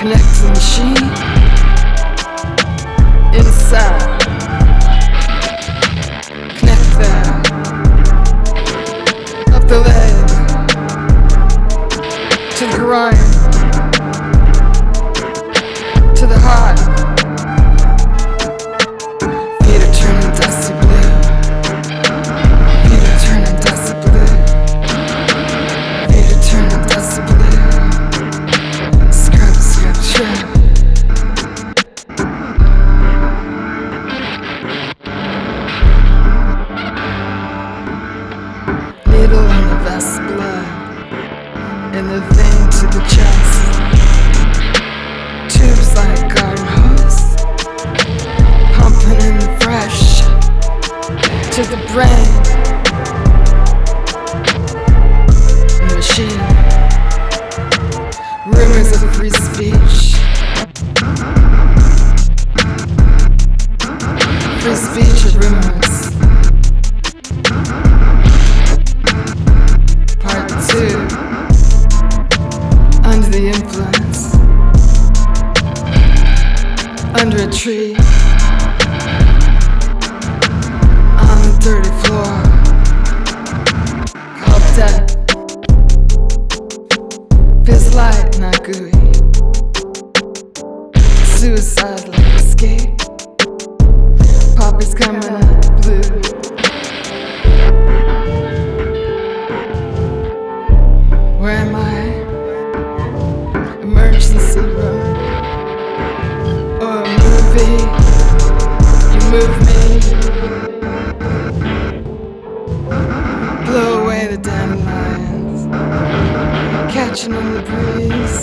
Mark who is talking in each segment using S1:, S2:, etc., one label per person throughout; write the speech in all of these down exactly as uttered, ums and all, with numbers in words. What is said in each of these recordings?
S1: Connect the machine inside. Connect there. Up the leg to the groin, to the heart. Feet are turning dusty blue. Feet are turning dusty blue. Feet are turning dusty blue. Scrub, scrub, scrub. Needle in the vest, blood in the vein to the chest. Tubes like garden hose, pumping in the fresh to the brain. Machine. Rumors of free speech. Free speech or rumors. Part two. Under the influence. Under a tree. On the dirty floor. Called death. Feels light, not gooey. Suicide like escape. Poppy's coming up blue. Where am I? Emergency room. Or a movie. You move me. Blow away the dandelions. Catching in the breeze.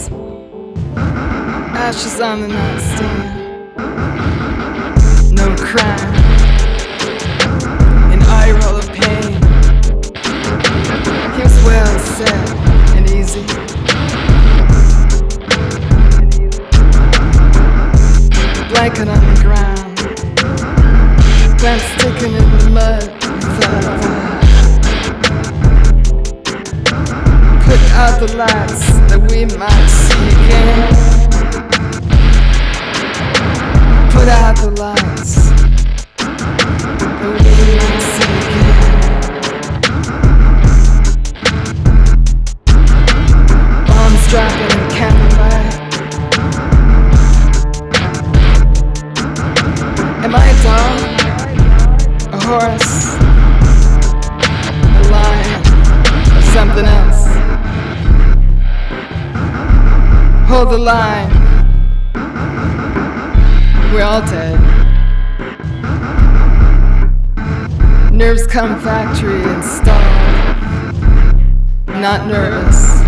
S1: Ashes on the nightstand. No crime. An eye roll of pain. Here's well said and easy. Blanket on the ground. Plant sticking in the mud. Without a vibe. Put out the lights that we might see again. Put out the lights that we might see again. Bombs dropping in candlelight. Am I a dog? A horse? A lion? Or something else? Hold the line. We're all dead. Nerves come factory installed. Not nervous.